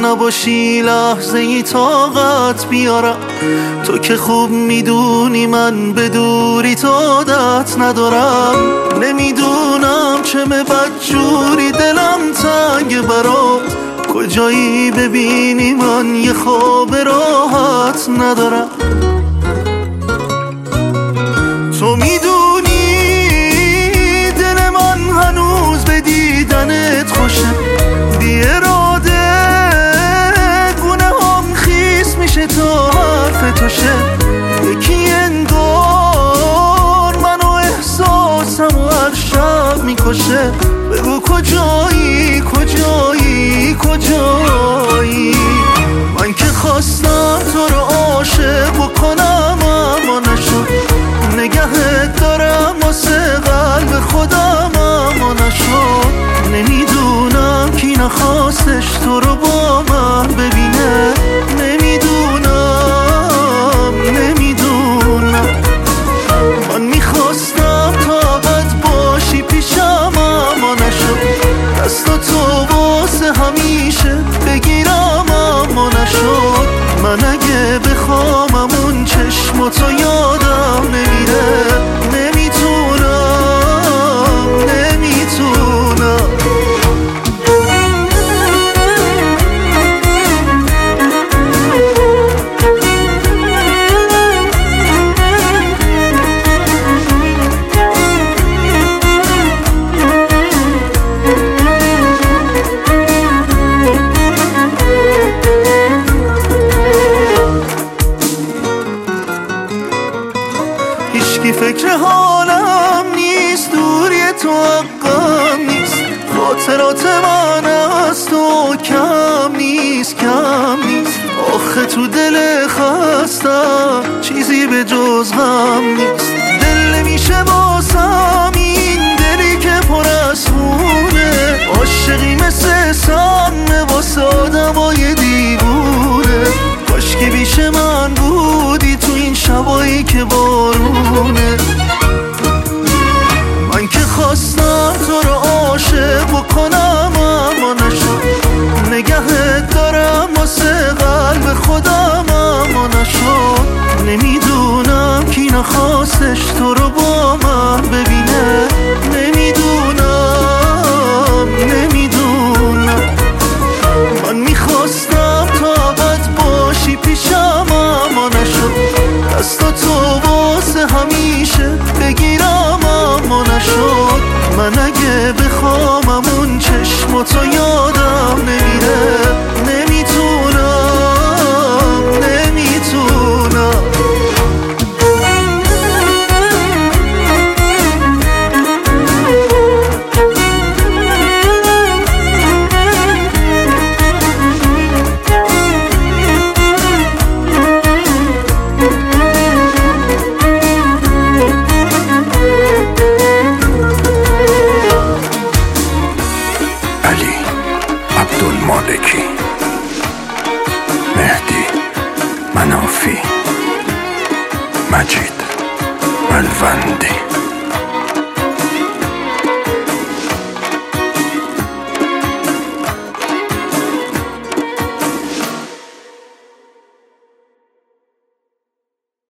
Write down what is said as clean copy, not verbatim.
نباشی لحظه ای طاقت بیارم. تو که خوب میدونی من به دوری تو عادت ندارم. نمیدونم چه بدجوری دلم تنگ برات، کجایی ببینی من یه خواب راحت ندارم. تو میدونی دل من هنوز به دیدنت خوشه، بی اراده گونه هم خیس میشه تا حرف تو شه. یکی انگار منو احساسم و هر شب میکشه. بگو کجایی کجایی کجایی؟ من که خواستم تو رو عاشق بکنم اما نشد. نگهت دارم واسه قلب خودم اما نشد. نمیدونم کی نخواستش تو رو با من ببینه. نمیدونم من میخواستم تا ابد باشی پیشم اما نشد. دست تو واسه همیشه بگیرم اما نشد. من اگه بخوام اون چشماتو یادم نمیره. نمیتونم هیچکی فکر حالم نیست، دوری تو حقم نیست. خاطرات من از تو کم نیست کم نیست. آخه تو دل خستم چیزی به جز غم نیست. دل نمیشه باسم این دلی که پر از خونه. عاشقی مثل سم واسه آدمای دیوونه. کاش که بیش من بودی تو این شبایی که بارونه. من که خواستم تو رو عاشق بکنم اما نشد. نگهت دارم واسه قلب خودم اما نشد. نمیدونم کی نخواستش تو رو با من ببینه. نمیدونم من میخواستم تا ابد باشی پیشم اما نشد. دستا تو واسه همیشه بگیرم اما نشد. من اگه بخوام اون چشماتو یادم نمیره. نمیتونم مالکی، مهدی منافی، مجید ملوندی.